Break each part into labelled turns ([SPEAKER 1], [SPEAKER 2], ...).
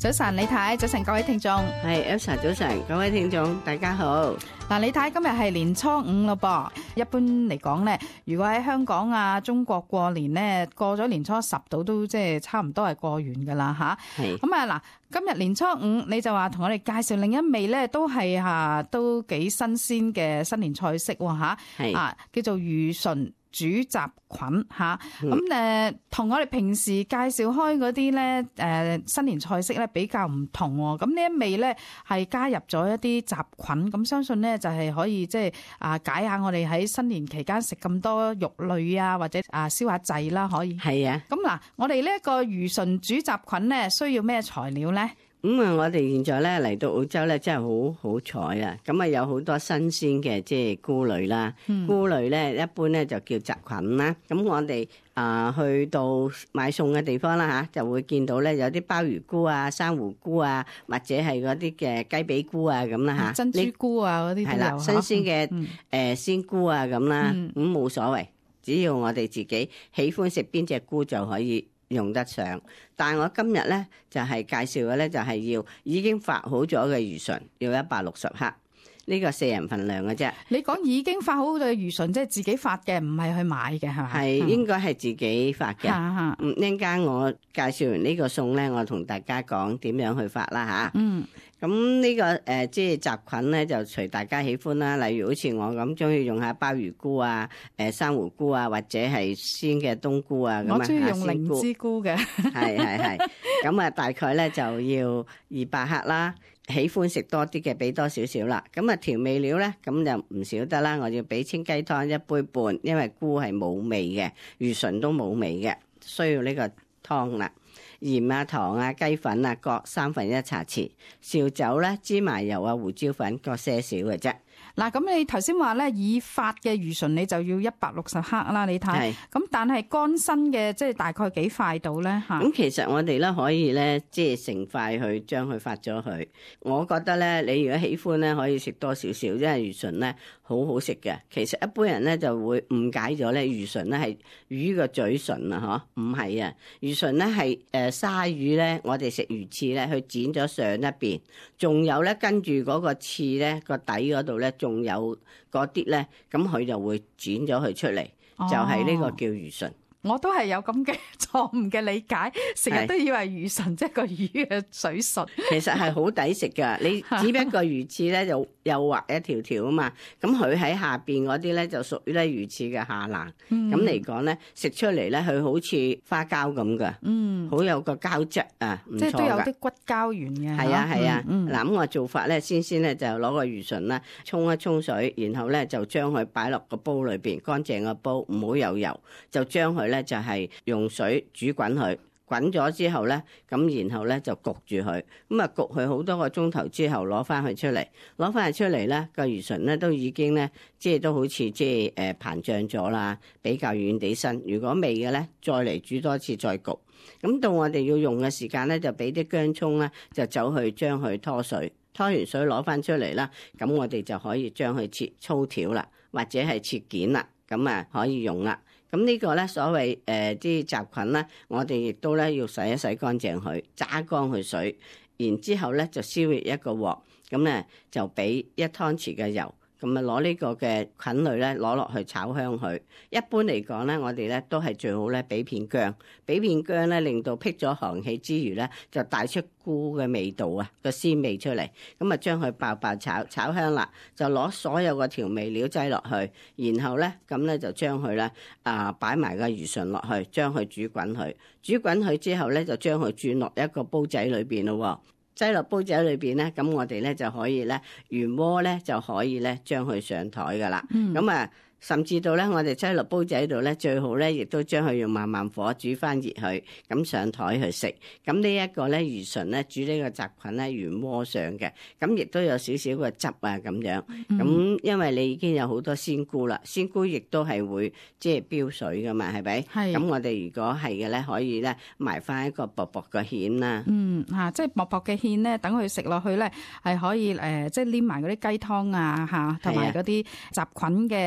[SPEAKER 1] 早晨，李太，早晨，各位聽眾。
[SPEAKER 2] 係 Elsa， 早晨，各位聽眾，大家好。
[SPEAKER 1] 嗱，李太，今日係年初五咯噃。一般嚟講咧，如果喺香港啊、中國過年咧，過咗年初10到都即係差唔多係過完噶啦吓。係。咁啊嗱，今日年初五你就話同我哋介紹另一味咧，都係都幾新鮮嘅新年菜式吓。係。啊，叫做魚唇煮雜菌吓，咁同我哋平時介紹開嗰啲咧新年菜式咧比較唔同喎。咁呢一味咧係加入咗一啲雜菌，咁相信咧就係可以即係解下我哋喺新年期間食咁多肉類啊，或者燒下滯啦，可以。係啊。咁嗱，我哋呢一個魚唇煮雜菌咧需要咩材料咧？
[SPEAKER 2] 我哋現在咧嚟到澳洲咧，真係好好彩啊！咁啊有好多新鮮嘅即係菇類啦，菇類咧一般咧就叫雜菌啦。咁我哋去到買餸嘅地方啦嚇，就會見到咧有啲鮑魚菇啊、珊瑚菇啊，或者係嗰啲嘅雞髀菇啊咁啦嚇。珍珠菇啊嗰啲係啦，新鮮嘅鮮菇啊咁啦，咁冇所謂，只要我哋自己喜歡食邊隻菇就可以用得上。但係我今日咧就係介紹嘅咧就係要已經發好咗嘅魚唇，要160克，呢個4人份量嘅啫。你講已經發好嘅魚唇，即係自己發嘅，唔係去買嘅係咪？係應該係自己發嘅。一陣間我介紹完呢個餸咧，我同大家講點樣去發啦吓。咁呢個即係雜菌咧，就隨大家喜歡啦。例如好似我咁，中意用下鮑魚菇啊、珊瑚菇啊，或者係鮮嘅冬菇啊咁啊。我中意用靈芝菇嘅。係。咁啊，大概咧就要200克啦。喜歡食多啲嘅，俾多少少啦。咁啊，調味料咧，咁就唔少得啦。我要俾清雞湯1杯半，因為菇係冇味嘅，魚唇都冇味嘅，需要呢個湯啦。鹽啊、糖啊、雞粉啊，各1/3茶匙。紹酒咧、芝麻油啊、胡椒粉各些少嘅啫。嗱，咁你頭先話咧，已發嘅魚唇你就要160克啦，你睇。咁但係乾身嘅，即係大概幾塊到咧嚇？咁其實我哋咧可以咧，即係成塊去將佢發咗佢。我覺得咧，你如果喜歡咧，可以食多少少，因為魚唇咧好好食嘅。其實一般人咧就會誤解咗咧，魚唇咧係魚嘅嘴唇啊，嗬？唔係啊，魚唇咧係鯊魚咧，我哋食魚翅咧，佢剪咗上一邊，仲有咧跟住嗰個翅咧個底嗰度咧。仲有嗰啲咧，咁佢就會剪咗佢出嚟，就係呢個叫魚唇。我都係有咁嘅錯誤嘅理解，成日都以為魚唇即係個魚嘅水唇。其實係好抵食噶，你只不過魚翅咧就又畫一條條啊嘛，咁佢喺下邊嗰啲咧就屬於咧魚翅嘅下欄。咁嚟講咧，食出嚟咧佢好似花膠咁噶，好有個膠質啊，唔錯噶。即係都有啲骨膠原嘅。係啊。嗱，咁我做法咧，先咧就攞個魚唇啦，沖一沖水，然後咧就將佢擺落個煲裏邊，乾淨個煲，唔好有油，就將佢咧就係用水煮滾佢，滾咗之後咧，咁然後咧就焗住佢，咁啊焗佢好多個鐘頭之後攞翻佢出嚟，咧個魚唇咧都已經咧即係都好似即係膨脹咗啦，比較軟地身。如果未嘅咧，再嚟煮多次再焗。咁到我哋要用嘅時間咧，就俾啲薑蔥咧就走去將佢拖水，拖完水攞翻出嚟啦，咁我哋就可以將佢切粗條啦，或者係切件啦，咁啊可以用啦。咁呢個咧所謂啲雜菌咧，我哋亦都咧要洗一洗乾淨佢，揸乾佢水，然之後咧就燒熱一個鑊，咁咧就俾1湯匙嘅油。咁啊，攞呢個嘅菌類咧，攞落去炒香佢。一般嚟講咧，我哋咧都係最好咧，俾片薑咧，令到辟咗寒氣之餘咧，就帶出菇嘅味道啊，個鮮味出嚟。咁啊，將佢爆炒香啦，就攞所有嘅調味料擠落去，然後咧咁咧就將佢咧擺埋個魚唇落去，將佢煮滾佢。煮滾佢之後咧，就將佢轉落一個煲仔裏邊咯。擠落煲仔裏邊咧，咁我哋咧就可以咧原鍋咧就可以咧將佢上台噶啦。咁啊，甚至到咧我哋擠落煲仔度咧，最好咧亦都將佢用慢慢火煮翻熱佢，咁上台去食。咁呢一個咧魚唇咧煮呢個雜菌咧原鍋上嘅，咁亦都有少少個汁啊咁樣。咁因為你已經有好多鮮菇啦，鮮菇亦都係會即係飆水噶嘛，係咪？係。咁我哋如果係嘅咧，可以咧埋翻一個薄薄嘅芡啦。即係薄薄嘅芡咧，等佢食落去咧係可以即係黏埋嗰啲雞湯啊同埋嗰啲雜菌嘅嗰個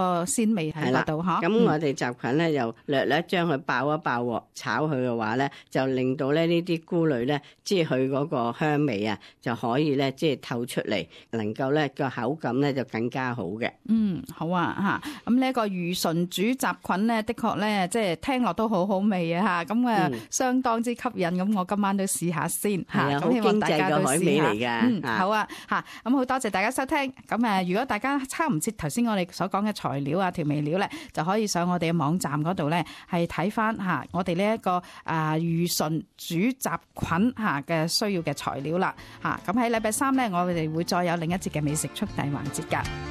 [SPEAKER 1] 個鮮味喺嗰度嗬。
[SPEAKER 2] 咁我哋雜菌咧又略略將佢爆一爆鑊炒佢嘅話咧，就令到咧呢啲菇類咧，即係佢嗰個香味啊，就可以咧即係透出嚟，能夠咧個口感咧就更加好嘅。
[SPEAKER 1] 好啊嚇。咁呢一個魚唇煮雜菌咧，的確咧即係聽落都好好味啊嚇。咁相當之吸引。咁我今晚都試下先嚇。咁希望大家都試下。好啊嚇。咁好多謝大家收聽。咁如果大家抄唔切頭先我哋所講嘅材料啊、調味料咧，就可以上我哋嘅網站嗰度咧，係睇翻嚇我哋呢一個魚唇煮雜菌嚇嘅需要嘅材料啦嚇。咁喺禮拜三咧，我哋會再有另一節嘅美食速遞環節㗎。